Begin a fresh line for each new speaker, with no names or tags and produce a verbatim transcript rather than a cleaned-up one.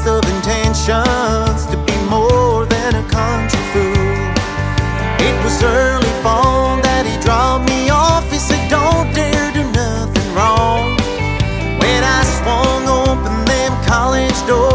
best of intentions to be more than a country fool. It was early fall that he dropped me off. He said, don't dare do nothing wrong. When I swung open them college doors,